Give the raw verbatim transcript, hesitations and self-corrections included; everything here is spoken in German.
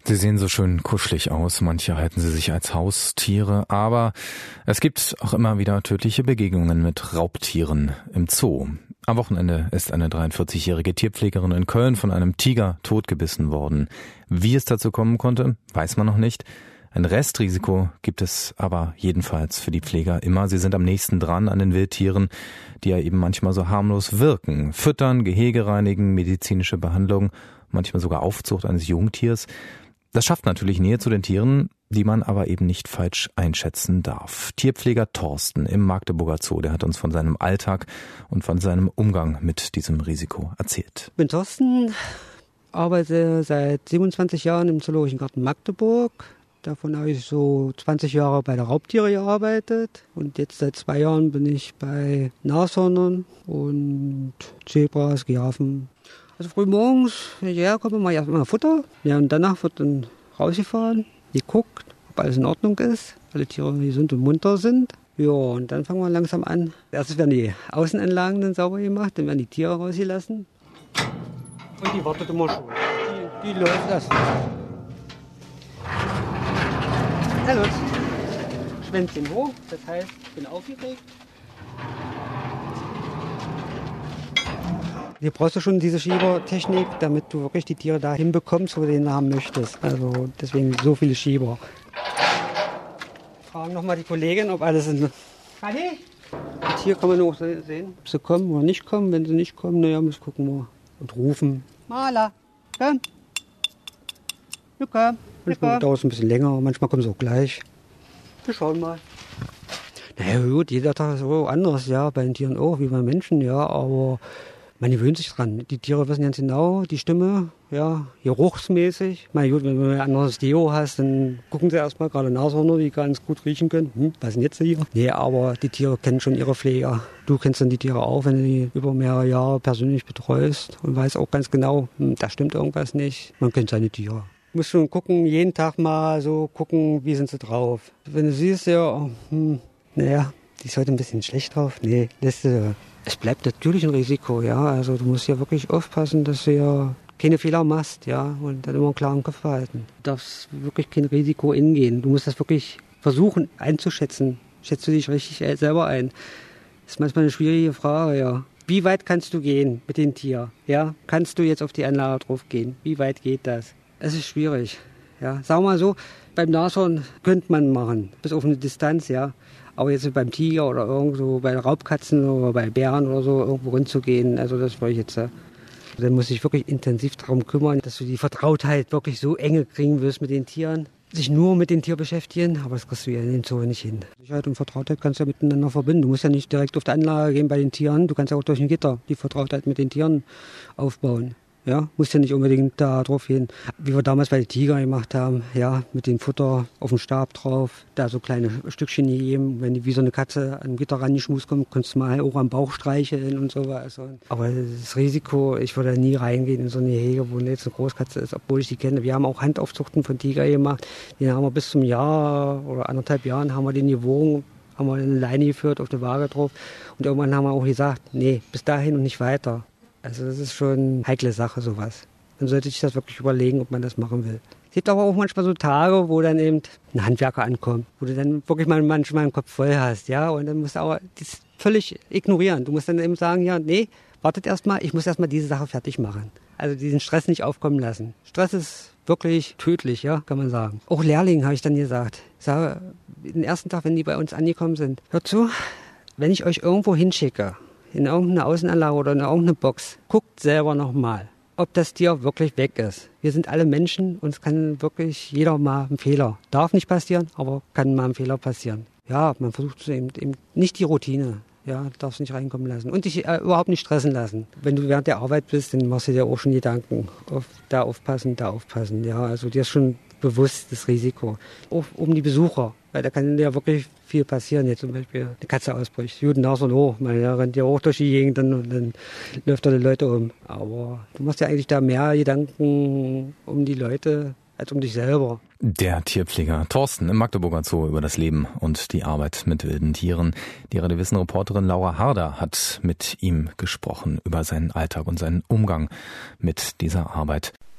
Sie sehen so schön kuschelig aus, manche halten sie sich als Haustiere, aber es gibt auch immer wieder tödliche Begegnungen mit Raubtieren im Zoo. Am Wochenende ist eine dreiundvierzigjährige Tierpflegerin in Köln von einem Tiger totgebissen worden. Wie es dazu kommen konnte, weiß man noch nicht. Ein Restrisiko gibt es aber jedenfalls für die Pfleger immer. Sie sind am nächsten dran an den Wildtieren, die ja eben manchmal so harmlos wirken. Füttern, Gehege reinigen, medizinische Behandlung, manchmal sogar Aufzucht eines Jungtiers. Das schafft natürlich Nähe zu den Tieren, die man aber eben nicht falsch einschätzen darf. Tierpfleger Thorsten im Magdeburger Zoo, der hat uns von seinem Alltag und von seinem Umgang mit diesem Risiko erzählt. Ich bin Thorsten, arbeite seit siebenundzwanzig Jahren im Zoologischen Garten Magdeburg. Davon habe ich so zwanzig Jahre bei der Raubtiere gearbeitet. Und jetzt seit zwei Jahren bin ich bei Nashörnern und Zebras, Giraffen. Also früh morgens, wenn ich herkomme, mache ich erstmal Futter. Ja, und danach wird dann rausgefahren, geguckt, ob alles in Ordnung ist, alle Tiere gesund und munter sind. Ja, und dann fangen wir langsam an. Erstens werden die Außenanlagen dann sauber gemacht, dann werden die Tiere rausgelassen. Und die wartet immer schon. Die, die läuft erst. Na los, Schwänzchen hoch, das heißt, ich bin aufgeregt. Hier brauchst du schon diese Schiebertechnik, damit du wirklich die Tiere dahin bekommst, wo du den haben möchtest. Also deswegen so viele Schieber. Fragen nochmal die Kollegin, ob alles in... Fanny? Und hier kann man auch sehen, ob sie kommen oder nicht kommen. Wenn sie nicht kommen, naja, müssen wir gucken und rufen. Mala, komm. Du komm. Manchmal dauert es ein bisschen länger, manchmal kommen sie auch gleich. Wir schauen mal. Naja gut, jeder Tag ist so anders, ja, bei den Tieren auch, wie bei Menschen, ja, aber... Man gewöhnt sich dran. Die Tiere wissen ganz genau, die Stimme, ja, geruchsmäßig. Na gut, wenn du ein anderes Deo hast, dann gucken sie erstmal, gerade Nashörner, die ganz gut riechen können. Hm, was ist denn jetzt hier? Nee, aber die Tiere kennen schon ihre Pfleger. Du kennst dann die Tiere auch, wenn du die über mehrere Jahre persönlich betreust und weißt auch ganz genau, hm, da stimmt irgendwas nicht. Man kennt seine Tiere. Du musst schon gucken, jeden Tag mal so gucken, wie sind sie drauf. Wenn du siehst, ja, hm, naja, die ist heute ein bisschen schlecht drauf. Nee, lässt du... Es bleibt natürlich ein Risiko, ja. Also du musst ja wirklich aufpassen, dass du ja keine Fehler machst, ja, und dann immer einen klaren Kopf behalten. Du darfst wirklich kein Risiko eingehen. Du musst das wirklich versuchen einzuschätzen. Schätzt du dich richtig selber ein? Das ist manchmal eine schwierige Frage, ja. Wie weit kannst du gehen mit dem Tier? Ja, kannst du jetzt auf die Anlage drauf gehen? Wie weit geht das? Es ist schwierig, ja. Sagen wir mal so, beim Nashorn könnte man machen, bis auf eine Distanz, ja. Aber jetzt beim Tiger oder irgendwo bei Raubkatzen oder bei Bären oder so irgendwo rumzugehen, also das wollte ich jetzt. Äh, dann muss ich wirklich intensiv darum kümmern, dass du die Vertrautheit wirklich so enge kriegen wirst mit den Tieren. Sich nur mit den Tieren beschäftigen, aber das kriegst du ja in den Zoo nicht hin. Sicherheit und Vertrautheit kannst du ja miteinander verbinden. Du musst ja nicht direkt auf die Anlage gehen bei den Tieren, du kannst ja auch durch ein Gitter die Vertrautheit mit den Tieren aufbauen. Ja, muss ja nicht unbedingt da drauf gehen. Wie wir damals bei den Tiger gemacht haben, ja, mit dem Futter auf dem Stab drauf, da so kleine Stückchen gegeben. Wenn die wie so eine Katze an Gitter rangeschmust kommt, kannst du mal auch am Bauch streicheln und so was. Aber das Risiko, ich würde nie reingehen in so eine Gehege, wo jetzt eine Großkatze ist, obwohl ich die kenne. Wir haben auch Handaufzuchten von Tiger gemacht. Den haben wir bis zum Jahr oder anderthalb Jahren haben wir den gewogen, haben wir eine Leine geführt, auf der Waage drauf. Und irgendwann haben wir auch gesagt, nee, bis dahin und nicht weiter. Also das ist schon eine heikle Sache, sowas. Dann sollte sich das wirklich überlegen, ob man das machen will. Es gibt aber auch manchmal so Tage, wo dann eben ein Handwerker ankommt, wo du dann wirklich mal manchmal einen Kopf voll hast, ja, und dann musst du aber das völlig ignorieren. Du musst dann eben sagen, ja, nee, wartet erst mal, ich muss erst mal diese Sache fertig machen. Also diesen Stress nicht aufkommen lassen. Stress ist wirklich tödlich, ja, kann man sagen. Auch Lehrlingen habe ich dann gesagt. Ich sage, den ersten Tag, wenn die bei uns angekommen sind, hört zu, wenn ich euch irgendwo hinschicke, in irgendeine Außenanlage oder in irgendeine Box, guckt selber nochmal, ob das Tier wirklich weg ist. Wir sind alle Menschen und es kann wirklich jeder mal einen Fehler. Darf nicht passieren, aber kann mal ein Fehler passieren. Ja, man versucht eben, eben nicht die Routine. Ja, darfst nicht reinkommen lassen und dich äh, überhaupt nicht stressen lassen. Wenn du während der Arbeit bist, dann machst du dir auch schon Gedanken, auf, da aufpassen, da aufpassen. Ja, also dir ist schon bewusst das Risiko. Auch um die Besucher, weil da kann ja wirklich viel passieren. Jetzt zum Beispiel eine Katze ausbricht. Gut, nach und hoch, man ja, rennt ja auch durch die Gegend und dann läuft da die Leute um. Aber du machst ja eigentlich da mehr Gedanken um die Leute als um dich selber. Der Tierpfleger Thorsten im Magdeburger Zoo über das Leben und die Arbeit mit wilden Tieren. Die Radio Wissen Reporterin Laura Harder hat mit ihm gesprochen über seinen Alltag und seinen Umgang mit dieser Arbeit.